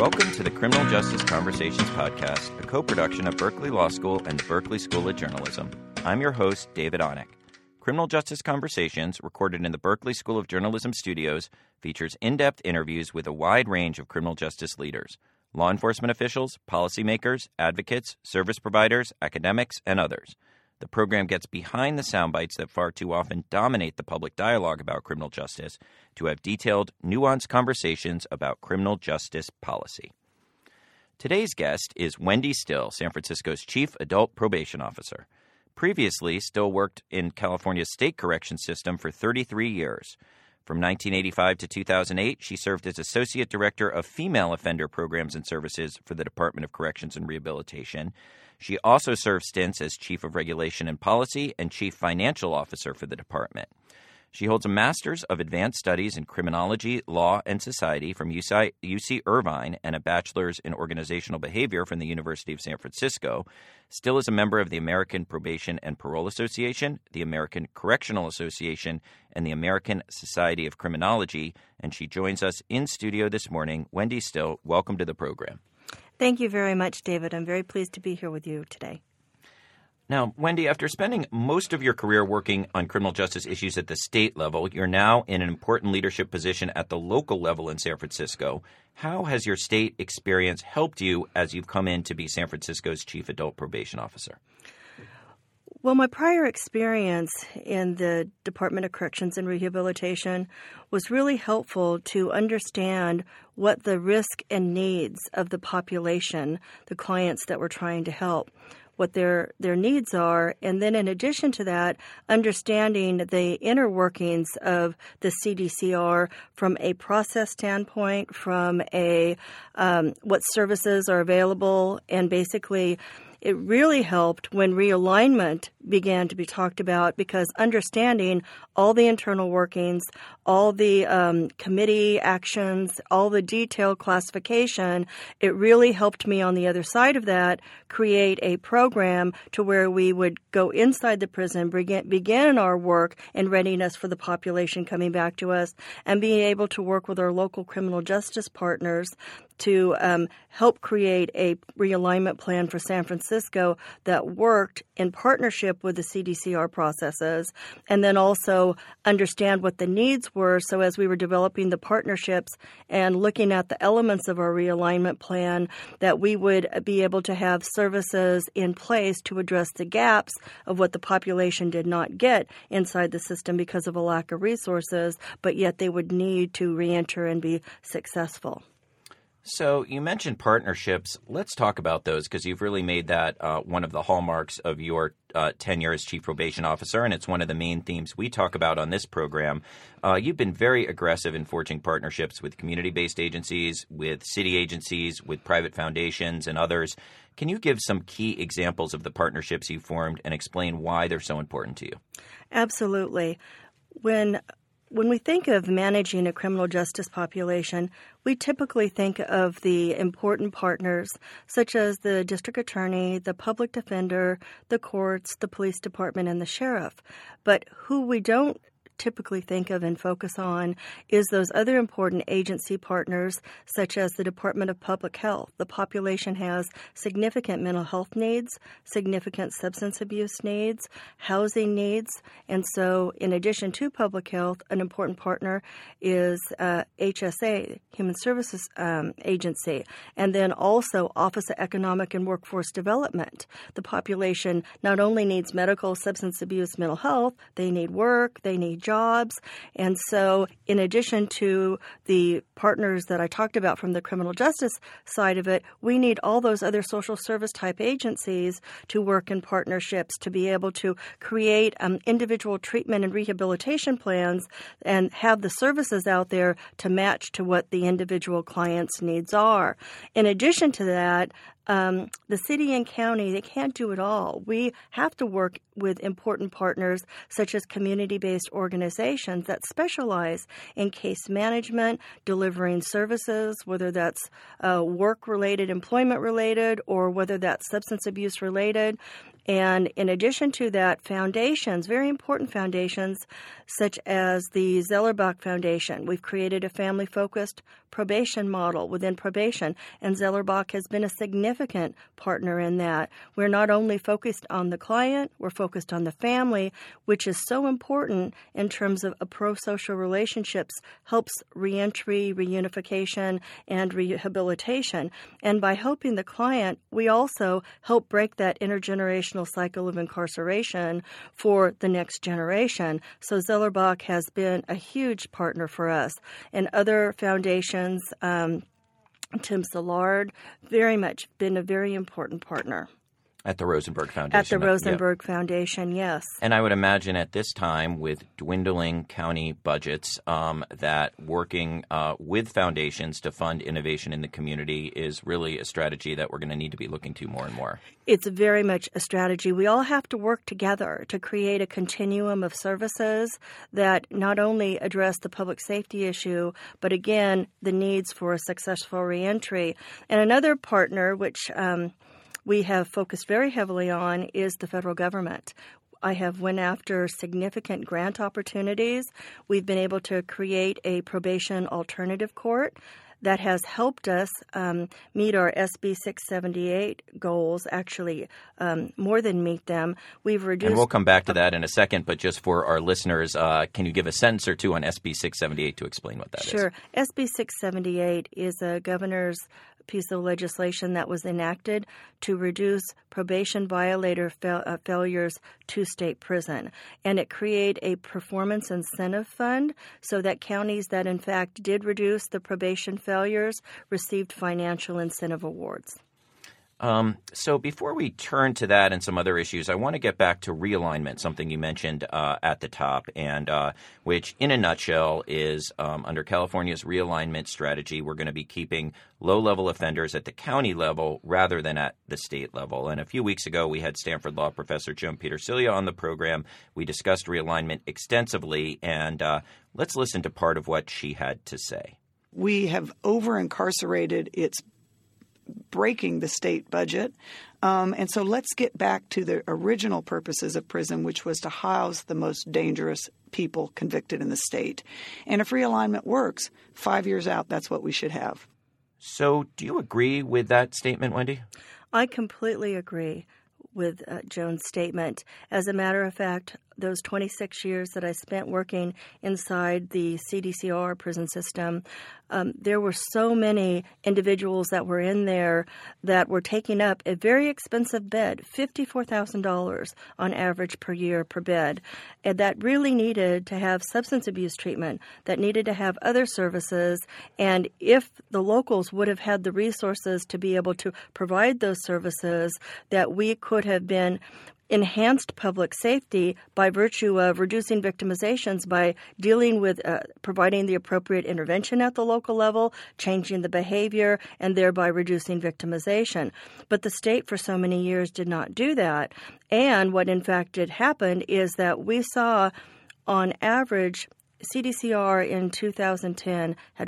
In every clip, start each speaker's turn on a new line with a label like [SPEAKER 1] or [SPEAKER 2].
[SPEAKER 1] Welcome to the Criminal Justice Conversations podcast, a co-production of Berkeley Law School and the Berkeley School of Journalism. I'm your host, David Onick. Criminal Justice Conversations, recorded in the Berkeley School of Journalism studios, features in-depth interviews with a wide range of criminal justice leaders, law enforcement officials, policymakers, advocates, service providers, academics, and others. The program gets behind the sound bites that far too often dominate the public dialogue about criminal justice to have detailed, nuanced conversations about criminal justice policy. Today's guest is Wendy Still, San Francisco's Chief Adult Probation Officer. Previously, Still worked in California's state corrections system for 33 years. From 1985 to 2008, she served as Associate Director of Female Offender Programs and Services for the Department of Corrections and Rehabilitation. She also served stints as Chief of Regulation and Policy and Chief Financial Officer for the department. She holds a Master's of Advanced Studies in Criminology, Law, and Society from UC Irvine and a Bachelor's in Organizational Behavior from the University of San Francisco. Still is a member of the American Probation and Parole Association, the American Correctional Association, and the American Society of Criminology, and she joins us in studio this morning. Wendy Still, welcome to the program.
[SPEAKER 2] Thank you very much, David. I'm very pleased to be here with you today.
[SPEAKER 1] Now, Wendy, after spending most of your career working on criminal justice issues at the state level, you're now in an important leadership position at the local level in San Francisco. How has your state experience helped you as you've come in to be San Francisco's Chief Adult Probation Officer?
[SPEAKER 2] Well, my prior experience in the Department of Corrections and Rehabilitation was really helpful to understand what the risk and needs of the population, the clients that we're trying to help, what their needs are, and then in addition to that, understanding the inner workings of the CDCR from a process standpoint, from a what services are available, and basically it really helped when realignment began to be talked about because understanding all the internal workings, all the committee actions, all the detailed classification, it really helped me on the other side of that create a program to where we would go inside the prison, begin our work and readiness for the population coming back to us, and being able to work with our local criminal justice partners to help create a realignment plan for San Francisco that worked in partnership with the CDCR processes, and then also understand what the needs were. So as we were developing the partnerships and looking at the elements of our realignment plan, that we would be able to have services in place to address the gaps of what the population did not get inside the system because of a lack of resources, but yet they would need to reenter and be successful.
[SPEAKER 1] So you mentioned partnerships. Let's talk about those because you've really made that one of the hallmarks of your tenure as Chief Probation Officer, and it's one of the main themes we talk about on this program. You've been very aggressive in forging partnerships with community-based agencies, with city agencies, with private foundations, and others. Can you give some key examples of the partnerships you formed and explain why they're so important to you?
[SPEAKER 2] Absolutely. When we think of managing a criminal justice population, we typically think of the important partners such as the district attorney, the public defender, the courts, the police department, and the sheriff. But who we don't typically think of and focus on is those other important agency partners such as the Department of Public Health. The population has significant mental health needs, significant substance abuse needs, housing needs, and so in addition to public health, an important partner is HSA, Human Services Agency, and then also Office of Economic and Workforce Development. The population not only needs medical, substance abuse, mental health, they need work, they need jobs. And so in addition to the partners that I talked about from the criminal justice side of it, we need all those other social service type agencies to work in partnerships to be able to create individual treatment and rehabilitation plans and have the services out there to match to what the individual client's needs are. In addition to that, the city and county, they can't do it all. We have to work with important partners such as community-based organizations that specialize in case management, delivering services, whether that's work-related, employment-related, or whether that's substance abuse-related. And in addition to that, foundations, very important foundations, such as the Zellerbach Foundation. We've created a family-focused probation model within probation, and Zellerbach has been a significant partner in that. We're not only focused on the client, we're focused on the family, which is so important in terms of pro-social relationships, helps reentry, reunification, and rehabilitation. And by helping the client, we also help break that intergenerational cycle of incarceration for the next generation. So Zellerbach has been a huge partner for us. And other foundations, Tim Szilard, very much been a very important partner.
[SPEAKER 1] At the Rosenberg Foundation.
[SPEAKER 2] At the Rosenberg Foundation, yes.
[SPEAKER 1] And I would imagine at this time, with dwindling county budgets, that working with foundations to fund innovation in the community is really a strategy that we're going to need to be looking to more and more.
[SPEAKER 2] It's very much a strategy. We all have to work together to create a continuum of services that not only address the public safety issue, but again, the needs for a successful reentry. And another partner, which we have focused very heavily on, is the federal government. I have went after significant grant opportunities. We've been able to create a probation alternative court that has helped us meet our SB 678 goals, actually more than meet them. We've reduced...
[SPEAKER 1] And we'll come back to that in a second, but just for our listeners, can you give a sentence or two on SB 678 to explain what that is?
[SPEAKER 2] Sure. SB 678 is a governor's piece of legislation that was enacted to reduce probation violator failures to state prison. And it created a performance incentive fund so that counties that in fact did reduce the probation failures received financial incentive awards.
[SPEAKER 1] So before we turn to that and some other issues, I want to get back to realignment, something you mentioned at the top, and which in a nutshell is under California's realignment strategy, we're going to be keeping low-level offenders at the county level rather than at the state level. And a few weeks ago, we had Stanford Law professor Joan Petersilia on the program. We discussed realignment extensively, and let's listen to part of what she had to say.
[SPEAKER 3] We have over-incarcerated. It's breaking the state budget. And so let's get back to the original purposes of prison, which was to house the most dangerous people convicted in the state. And if realignment works, 5 years out, that's what we should have.
[SPEAKER 1] So do you agree with that statement, Wendy?
[SPEAKER 2] I completely agree with Joan's statement. As a matter of fact, those 26 years that I spent working inside the CDCR prison system, there were so many individuals that were in there that were taking up a very expensive bed, $54,000 on average per year per bed, and that really needed to have substance abuse treatment, that needed to have other services. And if the locals would have had the resources to be able to provide those services, that we could have been enhanced public safety by virtue of reducing victimizations, by dealing with providing the appropriate intervention at the local level, changing the behavior, and thereby reducing victimization. But the state for so many years did not do that. And what in fact did happen is that we saw on average CDCR in 2010 had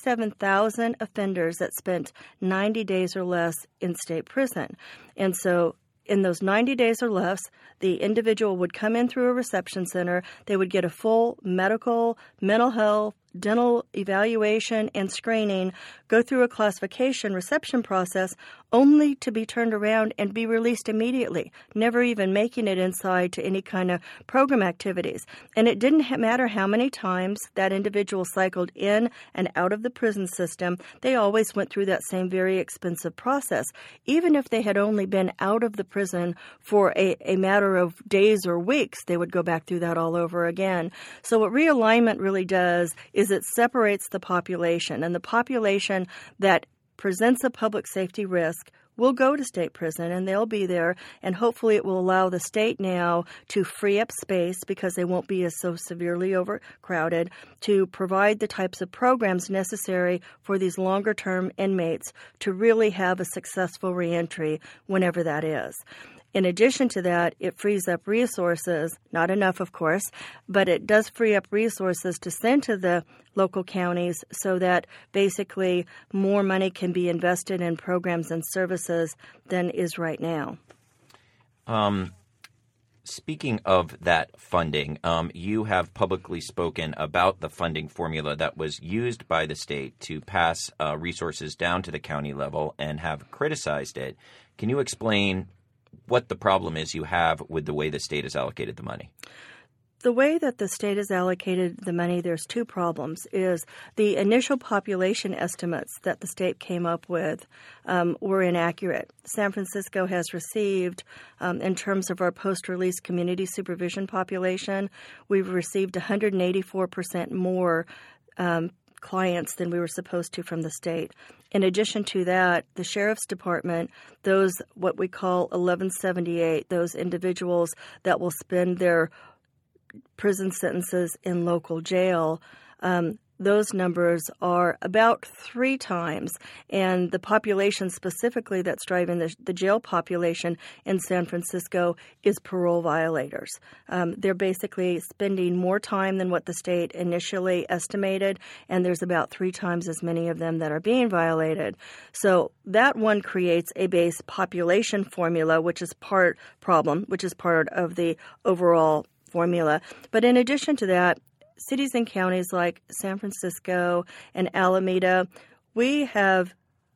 [SPEAKER 2] 47,000 offenders that spent 90 days or less in state prison. And so in those 90 days or less, the individual would come in through a reception center. They would get a full medical, mental health, dental evaluation and screening, go through a classification reception process, only to be turned around and be released immediately, never even making it inside to any kind of program activities. And it didn't matter how many times that individual cycled in and out of the prison system, they always went through that same very expensive process. Even if they had only been out of the prison for a matter of days or weeks, they would go back through that all over again. So what realignment really does is it separates the population, and the population that presents a public safety risk will go to state prison, and they'll be there, and hopefully it will allow the state now to free up space because they won't be as so severely overcrowded, to provide the types of programs necessary for these longer-term inmates to really have a successful reentry whenever that is. In addition to that, it frees up resources, not enough, of course, but it does free up resources to send to the local counties so that basically more money can be invested in programs and services than is right now.
[SPEAKER 1] Speaking of that funding, you have publicly spoken about the funding formula that was used by the state to pass resources down to the county level and have criticized it. Can you explain what the problem is you have with the way the state has allocated the money?
[SPEAKER 2] The way that the state has allocated the money, there's two problems. Is the initial population estimates that the state came up with were inaccurate. San Francisco has received, in terms of our post-release community supervision population, we've received 184% more clients than we were supposed to from the state. In addition to that, the Sheriff's Department, those what we call 1178, those individuals that will spend their prison sentences in local jail, those numbers are about 3 times. And the population specifically that's driving the jail population in San Francisco is parole violators. They're basically spending more time than what the state initially estimated, and there's about 3 times as many of them that are being violated. So that one creates a base population formula, which is part of the overall formula. But in addition to that, cities and counties like San Francisco and Alameda, we have,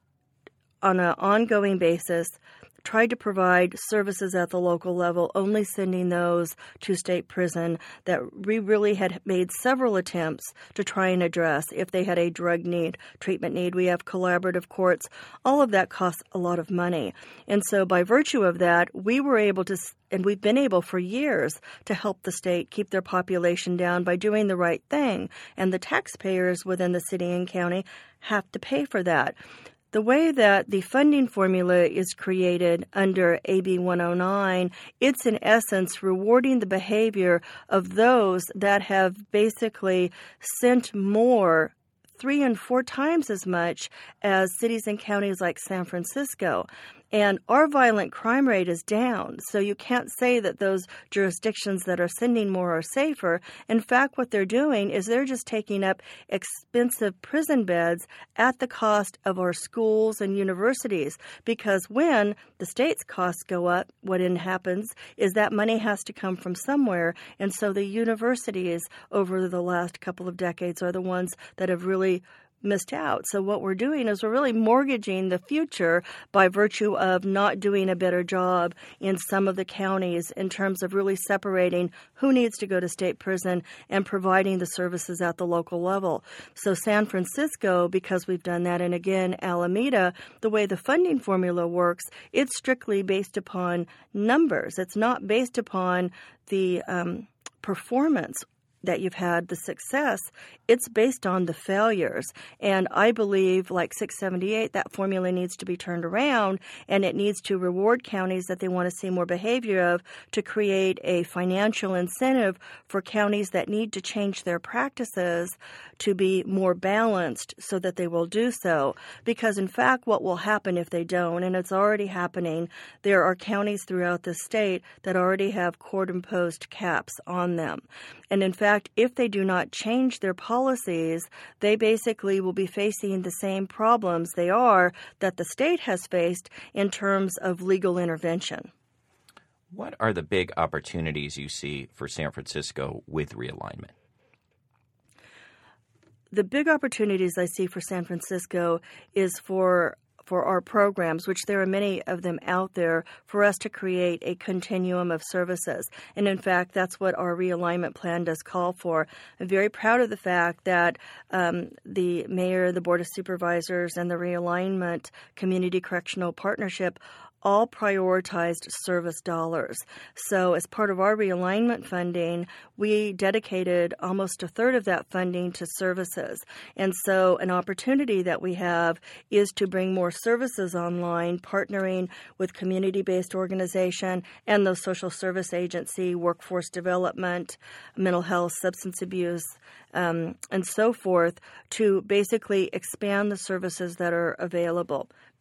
[SPEAKER 2] on an ongoing basis, tried to provide services at the local level, only sending those to state prison that we really had made several attempts to try and address. If they had a drug need, treatment need, we have collaborative courts. All of that costs a lot of money. And so by virtue of that, we were able to, and we've been able for years, to help the state keep their population down by doing the right thing. And the taxpayers within the city and county have to pay for that. The way that the funding formula is created under AB 109, it's in essence rewarding the behavior of those that have basically sent more, 3 and 4 times as much as cities and counties like San Francisco. And our violent crime rate is down, so you can't say that those jurisdictions that are sending more are safer. In fact, what they're doing is they're just taking up expensive prison beds at the cost of our schools and universities, because when the state's costs go up, what happens is that money has to come from somewhere, and so the universities over the last couple of decades are the ones that have really missed out. So what we're doing is we're really mortgaging the future by virtue of not doing a better job in some of the counties in terms of really separating who needs to go to state prison and providing the services at the local level. So San Francisco, because we've done that, and again, Alameda, the way the funding formula works, it's strictly based upon numbers. It's not based upon the performance that you've had, the success. It's based on the failures. And I believe, like 678, that formula needs to be turned around, and it needs to reward counties that they want to see more behavior of, to create a financial incentive for counties that need to change their practices to be more balanced so that they will do so. Because, in fact, what will happen if they don't, and it's already happening, there are counties throughout the state that already have court-imposed caps on them. And, in fact, if they do not change their policies, they basically will be facing the same problems that the state has faced in terms of legal intervention.
[SPEAKER 1] What are the big opportunities you see for San Francisco with realignment?
[SPEAKER 2] The big opportunities I see for San Francisco is for our programs, which there are many of them out there, for us to create a continuum of services. And in fact, that's what our realignment plan does call for. I'm very proud of the fact that the mayor, the board of supervisors, and the realignment community correctional partnership all prioritized service dollars. So as part of our realignment funding, we dedicated almost a third of that funding to services. And so an opportunity that we have is to bring more services online, partnering with community-based organization and the social service agency, workforce development, mental health, substance abuse, and so forth, to basically expand the services that are available.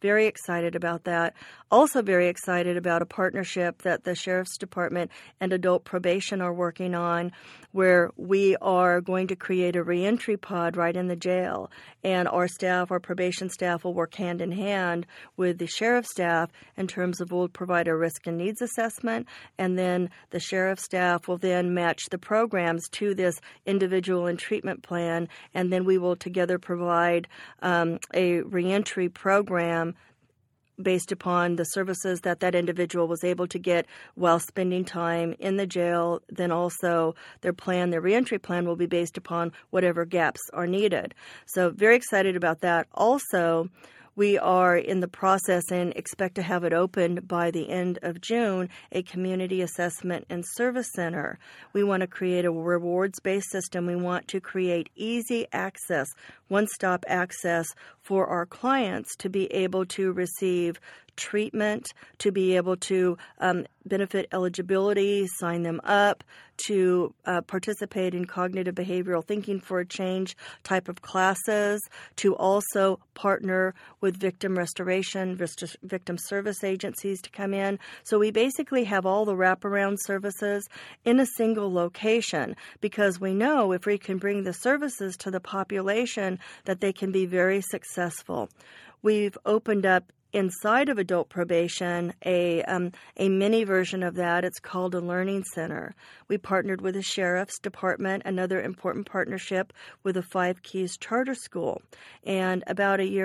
[SPEAKER 2] very excited about that. Also very excited about a partnership that the Sheriff's Department and Adult Probation are working on, where we are going to create a reentry pod right in the jail. And our staff, our probation staff, will work hand in hand with the sheriff's staff in terms of we'll provide a risk and needs assessment, and then the sheriff's staff will then match the programs to this individual and treatment plan, and then we will together provide a reentry program based upon the services that that individual was able to get while spending time in the jail. Then also their reentry plan will be based upon whatever gaps are needed. So very excited about that. Also, we are in the process and expect to have it opened by the end of June, a community assessment and service center. We want to create a rewards-based system. We want to create easy access, one-stop access for our clients to be able to receive treatment, to be able to benefit eligibility, sign them up, to participate in cognitive behavioral thinking for a change type of classes, to also partner with victim restoration, victim service agencies to come in. So we basically have all the wraparound services in a single location, because we know if we can bring the services to the population that they can be very successful. We've opened up inside of adult probation a mini version of that. It's called a learning center. We partnered with the Sheriff's Department, another important partnership with the Five Keys Charter School. And about 2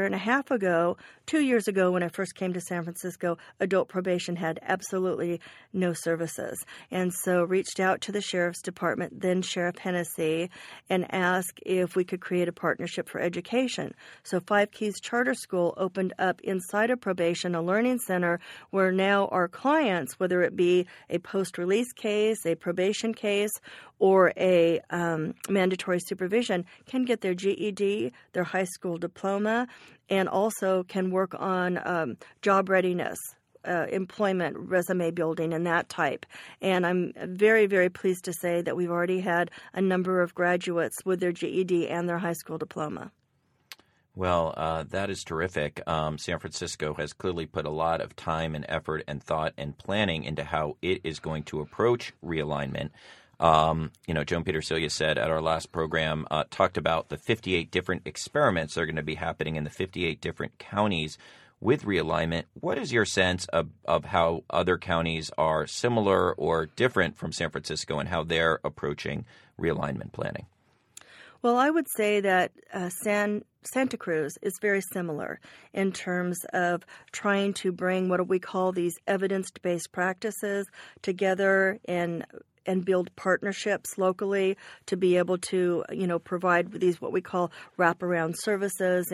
[SPEAKER 2] years ago when I first came to San Francisco, adult probation had absolutely no services. And so reached out to the Sheriff's Department, then Sheriff Hennessy, and asked if we could create a partnership for education. So Five Keys Charter School opened up inside of probation a learning center where now our clients, whether it be a post-release case, a probation case, or a mandatory supervision, can get their GED, their high school diploma, and also can work on job readiness, employment, resume building, and that type. And I'm very, very pleased to say that we've already had a number of graduates with their GED and their high school diploma.
[SPEAKER 1] Well, that is terrific. San Francisco has clearly put a lot of time and effort and thought and planning into how it is going to approach realignment. Joan Petersilia said at our last program, talked about the 58 different experiments that are going to be happening in the 58 different counties with realignment. What is your sense of how other counties are similar or different from San Francisco and how they're approaching realignment planning?
[SPEAKER 2] Well, I would say that Santa Cruz is very similar in terms of trying to bring what we call these evidence-based practices together and build partnerships locally to be able to, provide these what we call wraparound services,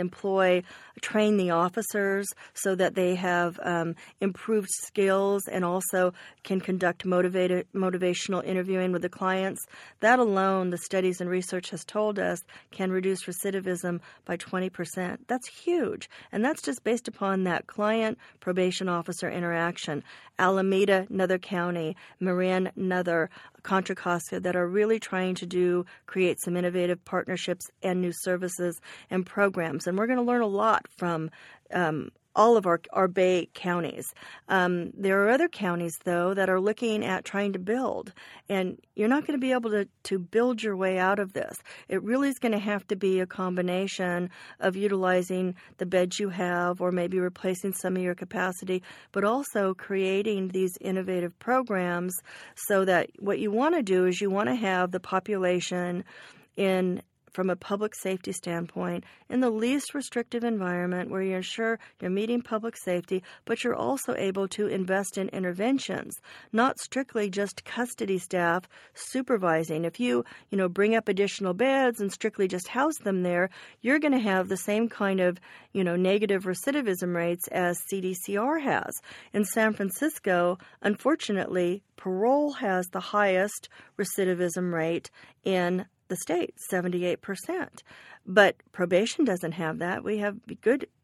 [SPEAKER 2] train the officers so that they have improved skills and also can conduct motivational interviewing with the clients. That alone, the studies and research has told us, can reduce recidivism by 20%. That's huge. And that's just based upon that client-probation officer interaction. Alameda, another county, Marin, another, Contra Costa, that are really trying to create some innovative partnerships and new services and programs. And we're going to learn a lot from all of our Bay counties. There are other counties, though, that are looking at trying to build. And you're not going to be able to build your way out of this. It really is going to have to be a combination of utilizing the beds you have or maybe replacing some of your capacity, but also creating these innovative programs so that what you want to do is you want to have the population from a public safety standpoint, in the least restrictive environment where you're sure you're meeting public safety, but you're also able to invest in interventions, not strictly just custody staff supervising. If you, bring up additional beds and strictly just house them there, you're going to have the same kind of, negative recidivism rates as CDCR has. In San Francisco, unfortunately, parole has the highest recidivism rate in the state, 78%. But probation doesn't have that. We have good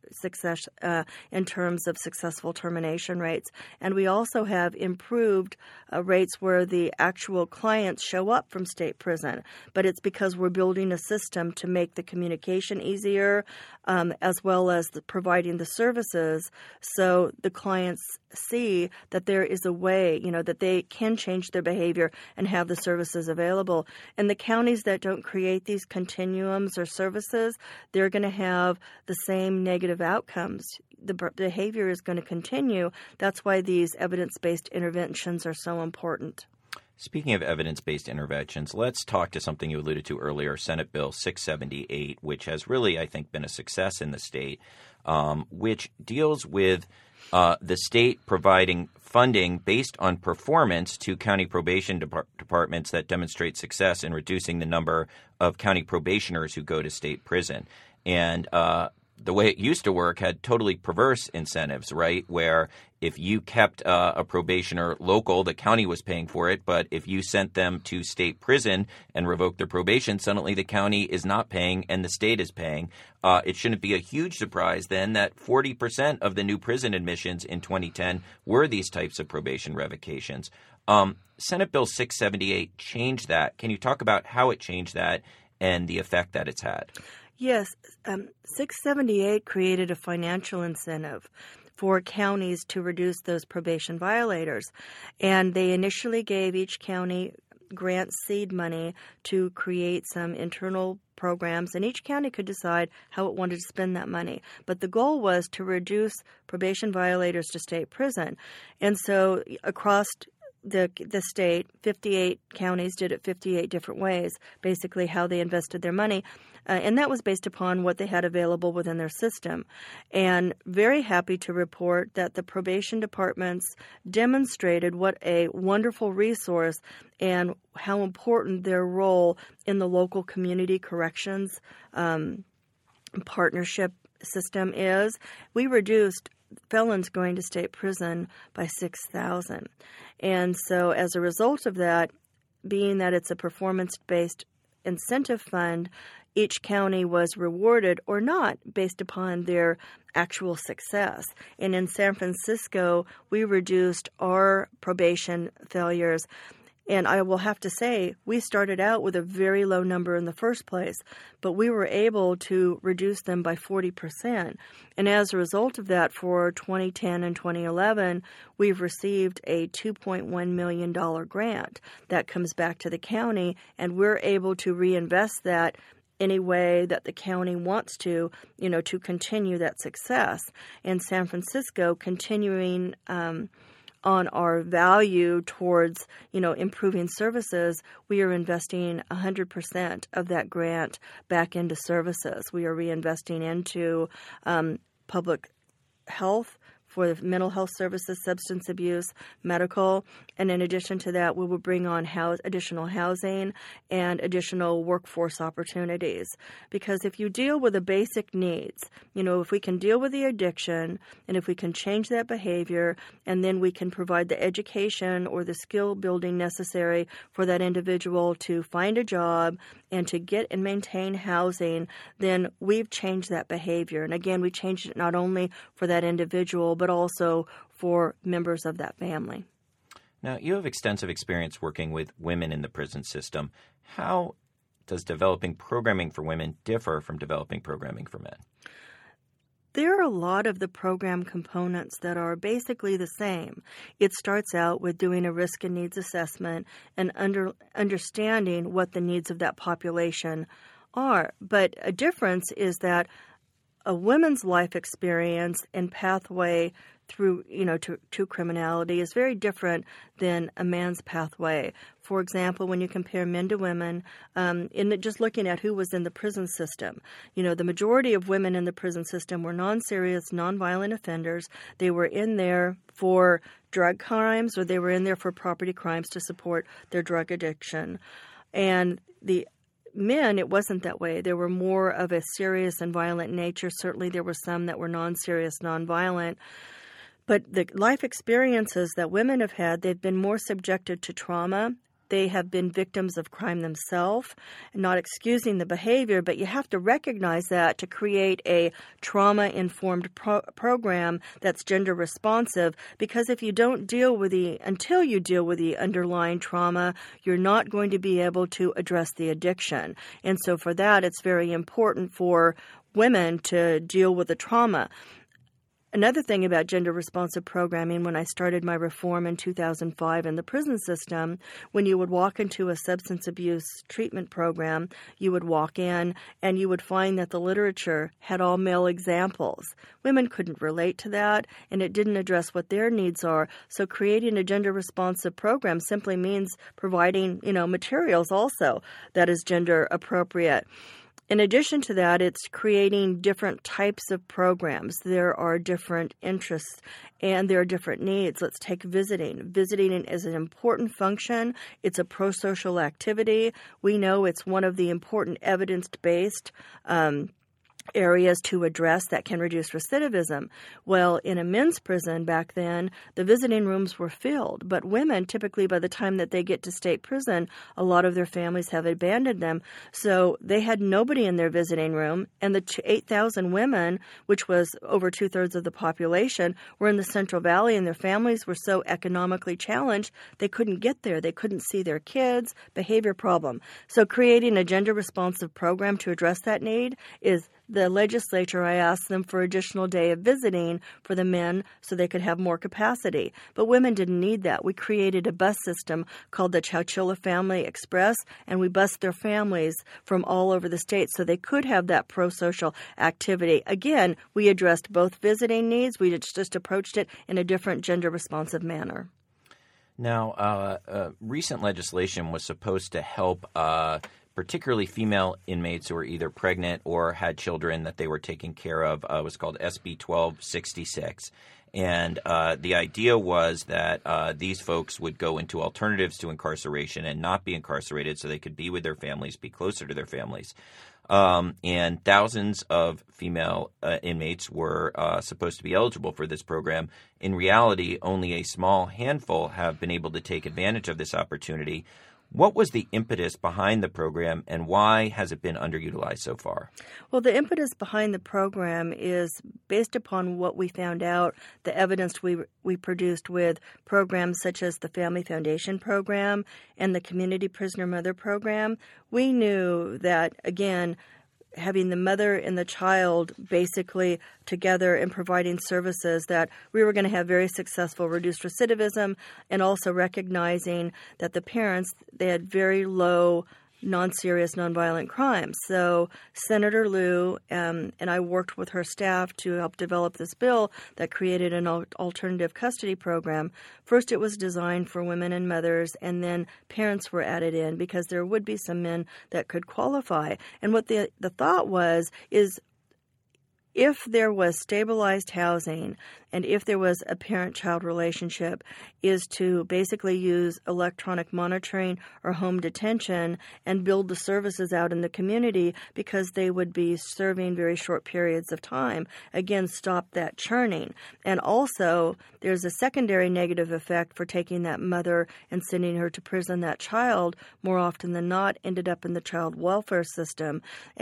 [SPEAKER 2] success in terms of successful termination rates. And we also have improved rates where the actual clients show up from state prison. But it's because we're building a system to make the communication easier, as well as providing the services so the clients see that there is a way, that they can change their behavior and have the services available. And the counties that don't create these continuums or services, they're going to have the same negative outcomes. The behavior is going to continue. That's why these evidence-based interventions are so important.
[SPEAKER 1] Speaking of evidence-based interventions, let's talk to something you alluded to earlier, Senate Bill 678, which has really, I think, been a success in the state, which deals with the state providing funding based on performance to county probation departments that demonstrate success in reducing the number of county probationers who go to state prison. And the way it used to work had totally perverse incentives, right, where if you kept a probationer local, the county was paying for it. But if you sent them to state prison and revoked their probation, suddenly the county is not paying and the state is paying. It shouldn't be a huge surprise then that 40% of the new prison admissions in 2010 were these types of probation revocations. Senate Bill 678 changed that. Can you talk about how it changed that and the effect that it's had?
[SPEAKER 2] Yes, 678 created a financial incentive for counties to reduce those probation violators. And they initially gave each county grant seed money to create some internal programs, and each county could decide how it wanted to spend that money. But the goal was to reduce probation violators to state prison. And so across the state, 58 counties did it 58 different ways, basically how they invested their money. And that was based upon what they had available within their system. And very happy to report that the probation departments demonstrated what a wonderful resource and how important their role in the local community corrections partnership system is. We reduced felons going to state prison by 6,000. And so as a result of that, being that it's a performance-based incentive fund, each county was rewarded or not based upon their actual success. And in San Francisco, we reduced our probation failures. And I will have to say, we started out with a very low number in the first place, but we were able to reduce them by 40%. And as a result of that, for 2010 and 2011, we've received a $2.1 million grant that comes back to the county, and we're able to reinvest that any way that the county wants to, to continue that success. And San Francisco, continuing on our value towards, improving services, we are investing 100% of that grant back into services. We are reinvesting into public health, for the mental health services, substance abuse, medical, and in addition to that, we will bring on additional housing and additional workforce opportunities. Because if you deal with the basic needs, if we can deal with the addiction and if we can change that behavior, and then we can provide the education or the skill building necessary for that individual to find a job and to get and maintain housing, then we've changed that behavior. And again, we changed it not only for that individual, but also for members of that family.
[SPEAKER 1] Now, you have extensive experience working with women in the prison system. How does developing programming for women differ from developing programming for men?
[SPEAKER 2] There are a lot of the program components that are basically the same. It starts out with doing a risk and needs assessment and understanding what the needs of that population are. But a difference is that a woman's life experience and pathway through, to criminality is very different than a man's pathway. For example, when you compare men to women, just looking at who was in the prison system, the majority of women in the prison system were non-serious, non-violent offenders. They were in there for drug crimes or they were in there for property crimes to support their drug addiction. And the men, it wasn't that way. There were more of a serious and violent nature. Certainly there were some that were non-serious, non-violent. But the life experiences that women have had, they've been more subjected to trauma, they have been victims of crime themselves, not excusing the behavior, but you have to recognize that to create a trauma-informed program that's gender responsive, because if you don't until you deal with the underlying trauma, you're not going to be able to address the addiction. And so for that, it's very important for women to deal with the trauma. Another thing about gender-responsive programming, when I started my reform in 2005 in the prison system, when you would walk into a substance abuse treatment program, you would walk in and you would find that the literature had all male examples. Women couldn't relate to that, and it didn't address what their needs are. So creating a gender-responsive program simply means providing, materials also that is gender-appropriate. In addition to that, it's creating different types of programs. There are different interests and there are different needs. Let's take visiting. Visiting is an important function. It's a pro-social activity. We know it's one of the important evidence-based areas to address that can reduce recidivism. Well, in a men's prison back then, the visiting rooms were filled, but women, typically by the time that they get to state prison, a lot of their families have abandoned them. So they had nobody in their visiting room, and the 8,000 women, which was over 2/3 of the population, were in the Central Valley, and their families were so economically challenged, they couldn't get there. They couldn't see their kids, behavior problem. So creating a gender-responsive program to address that need is the legislature. I asked them for additional day of visiting for the men so they could have more capacity. But women didn't need that. We created a bus system called the Chowchilla Family Express, and we bused their families from all over the state so they could have that pro-social activity. Again, we addressed both visiting needs. We just approached it in a different gender-responsive manner.
[SPEAKER 1] Now, recent legislation was supposed to help particularly female inmates who were either pregnant or had children that they were taking care of. It was called SB 1266. And the idea was that these folks would go into alternatives to incarceration and not be incarcerated so they could be with their families, be closer to their families. And thousands of female inmates were supposed to be eligible for this program. In reality, only a small handful have been able to take advantage of this opportunity. What was the impetus behind the program, and why has it been underutilized so far?
[SPEAKER 2] Well, the impetus behind the program is based upon what we found out, the evidence we produced with programs such as the Family Foundation Program and the Community Prisoner Mother Program. We knew that, again, having the mother and the child basically together and providing services, that we were going to have very successful reduced recidivism, and also recognizing that the parents, they had very low non-serious, nonviolent crimes. So Senator Liu and I worked with her staff to help develop this bill that created an alternative custody program. First, it was designed for women and mothers, and then parents were added in because there would be some men that could qualify. And what the thought is if there was stabilized housing and if there was a parent-child relationship, is to basically use electronic monitoring or home detention and build the services out in the community, because they would be serving very short periods of time. Again, stop that churning. And also, there's a secondary negative effect for taking that mother and sending her to prison. That child, more often than not, ended up in the child welfare system.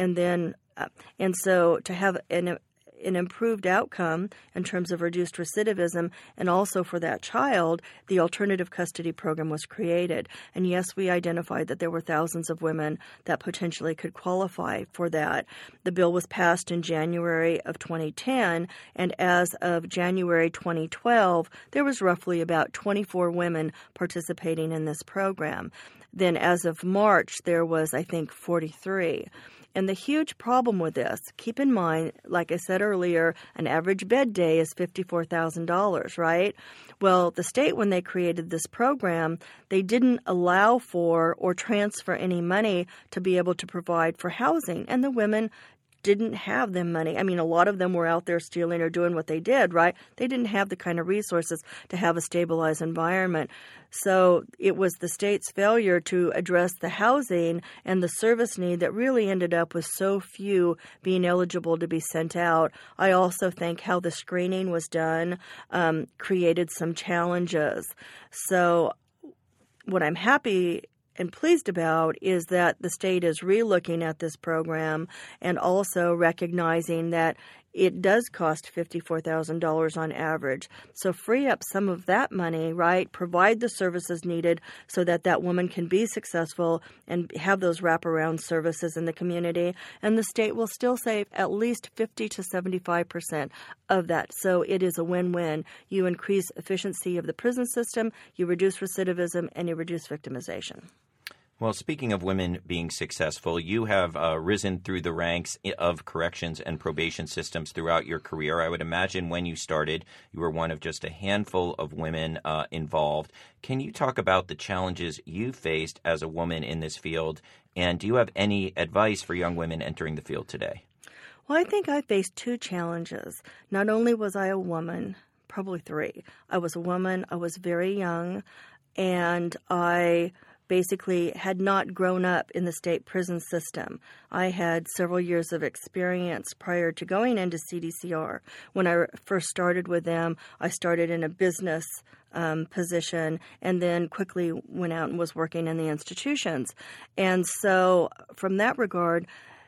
[SPEAKER 2] And so to have an improved outcome in terms of reduced recidivism, and also for that child, the alternative custody program was created. And yes, we identified that there were thousands of women that potentially could qualify for that. The bill was passed in January of 2010, and as of January 2012, there was roughly about 24 women participating in this program. Then as of March, there was, I think, 43. And the huge problem with this, keep in mind, like I said earlier, an average bed day is $54,000, right? Well, the state, when they created this program, they didn't allow for or transfer any money to be able to provide for housing. And the women didn't have the money. I mean, a lot of them were out there stealing or doing what they did, right? They didn't have the kind of resources to have a stabilized environment. So it was the state's failure to address the housing and the service need that really ended up with so few being eligible to be sent out. I also think how the screening was done created some challenges. So what I'm happy and pleased about is that the state is relooking at this program and also recognizing that it does cost $54,000 on average. So free up some of that money, right? Provide the services needed so that that woman can be successful and have those wraparound services in the community. And the state will still save at least 50 to 75% of that. So it is a win-win. You increase efficiency of the prison system, you reduce recidivism, and you reduce victimization.
[SPEAKER 1] Well, speaking of women being successful, you have risen through the ranks of corrections and probation systems throughout your career. I would imagine when you started, you were one of just a handful of women involved. Can you talk about the challenges you faced as a woman in this field, and do you have any advice for young women entering the field today?
[SPEAKER 2] Well, I think I faced two challenges. Not only was I a woman, probably three. I was a woman, I was very young, and I basically had not grown up in the state prison system. I had several years of experience prior to going into CDCR. When I first started with them, I started in a business position and then quickly went out and was working in the institutions. And so from that regard,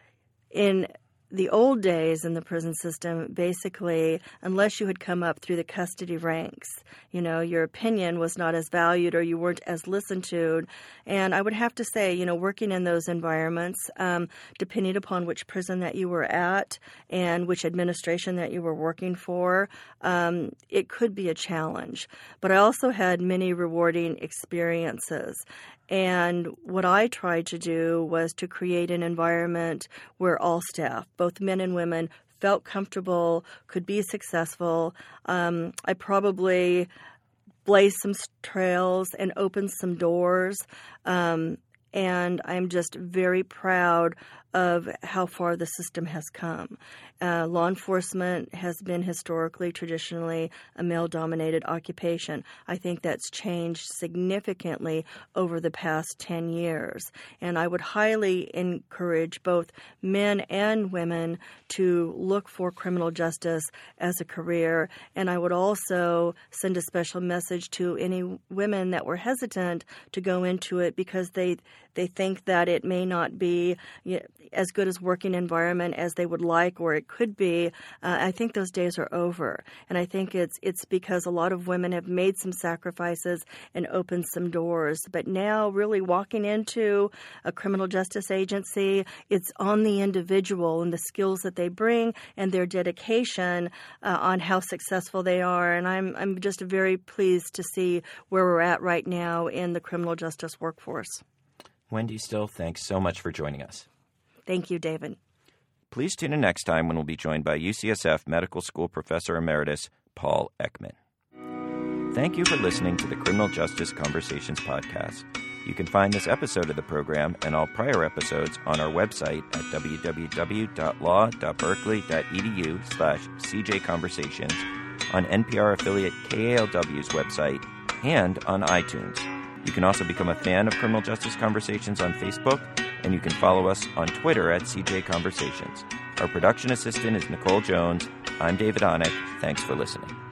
[SPEAKER 2] in the old days in the prison system, basically, unless you had come up through the custody ranks, your opinion was not as valued or you weren't as listened to. And I would have to say, working in those environments, depending upon which prison that you were at and which administration that you were working for, it could be a challenge. But I also had many rewarding experiences. And what I tried to do was to create an environment where all staff, both men and women, felt comfortable, could be successful. I probably blazed some trails and opened some doors. And I'm just very proud of how far the system has come. Law enforcement has been historically, traditionally, a male-dominated occupation. I think that's changed significantly over the past 10 years. And I would highly encourage both men and women to look for criminal justice as a career. And I would also send a special message to any women that were hesitant to go into it because they think that it may not be as good as working environment as they would like or it could be. I think those days are over. And I think it's because a lot of women have made some sacrifices and opened some doors. But now really walking into a criminal justice agency, it's on the individual and the skills that they bring and their dedication on how successful they are. And I'm just very pleased to see where we're at right now in the criminal justice workforce.
[SPEAKER 1] Wendy Still, thanks so much for joining us.
[SPEAKER 2] Thank you, David.
[SPEAKER 1] Please tune in next time when we'll be joined by UCSF Medical School Professor Emeritus Paul Ekman. Thank you for listening to the Criminal Justice Conversations podcast. You can find this episode of the program and all prior episodes on our website at www.law.berkeley.edu/CJConversations, on NPR affiliate KALW's website, and on iTunes. You can also become a fan of Criminal Justice Conversations on Facebook, and you can follow us on Twitter at CJ Conversations. Our production assistant is Nicole Jones. I'm David Onek. Thanks for listening.